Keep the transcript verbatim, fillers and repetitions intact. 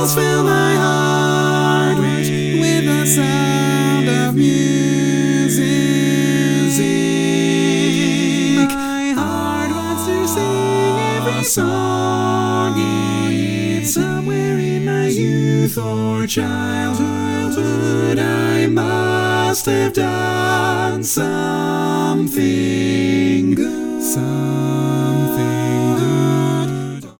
bells fill my heart with the sound of music. My heart wants to sing every song. It's somewhere in my youth or childhood. I must have done something good. Something good.